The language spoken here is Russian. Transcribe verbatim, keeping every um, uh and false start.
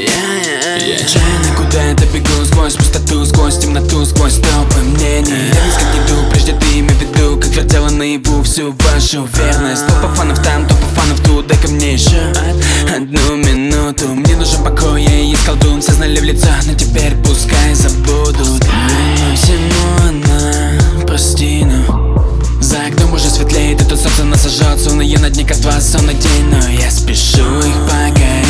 Я отчаянно куда-то бегу сквозь пустоту, сквозь темноту, сквозь толпы мнений. Я вниз как иду, прежде ты имей в виду, как вертела наяву всю вашу верность. То по фанов там, то по фанов тут, дай-ка мне еще одну минуту. Мне нужен покой, я и есть колдун. Все знали в лицо, но теперь пускай забудут. Мы всему одна, прости, но за окном уже светлеет, и тут солнце нас сожжет. Словно я на дне костра, сонный день, но я спешу их погасить.